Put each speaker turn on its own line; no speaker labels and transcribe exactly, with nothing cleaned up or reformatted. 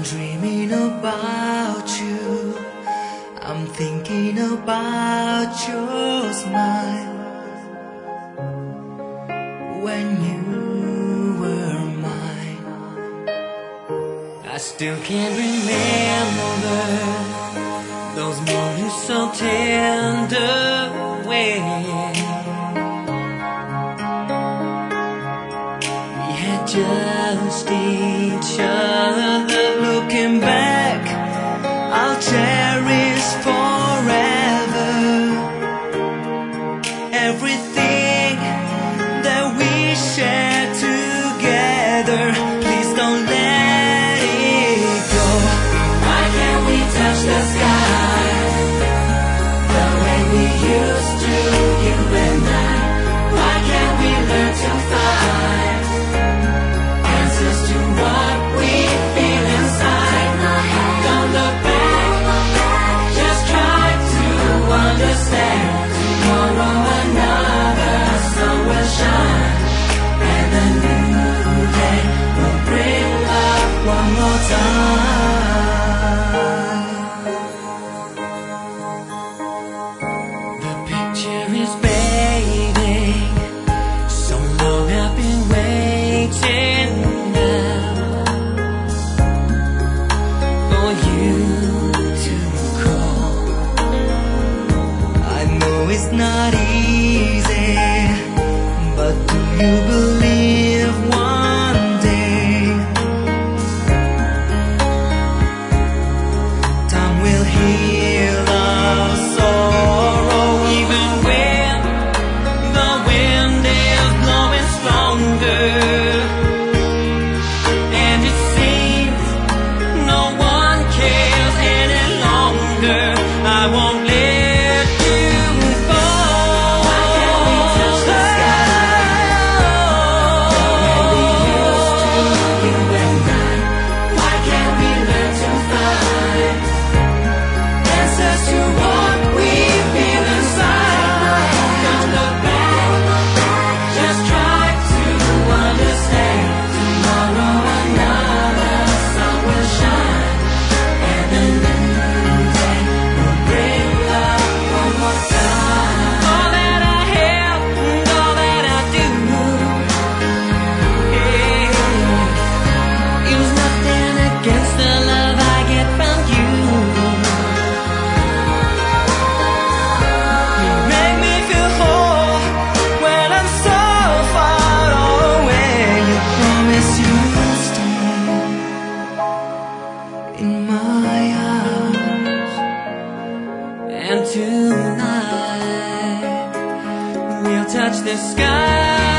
dreaming about you. I'm thinking about your smile when you were mine. I still can't remember those moments so tender when we had just each other. Looking back, I'll cherish forever everything that we shared together. Please don't let it go. Why can't we touch the sky the way we used to, you and I? Why can't we learn to fly? Answers to what we feel inside. Don't look back, just try to understand. Tomorrow another sun will shine, and a new day will bring love one more time. The picture is fading, so long I've been waiting now for you to call. I know it's not easy, but do you believe one day time will heal our sorrow? Even when the wind is blowing stronger and it seems no one cares any longer, I won't let you fall. Why can't we touch the sky the way we used to, you and I? Why can't we learn to fly? Answers to what we feel inside. Don't look back, just try to understand. Tomorrow another sun will shine, and a new day will bring love one more time. All that I have and all that I do, yeah, it was nothing against the love I get from you. You make me feel whole when I'm so far away. You promise you'll stay in my arms, and tonight we'll touch the sky.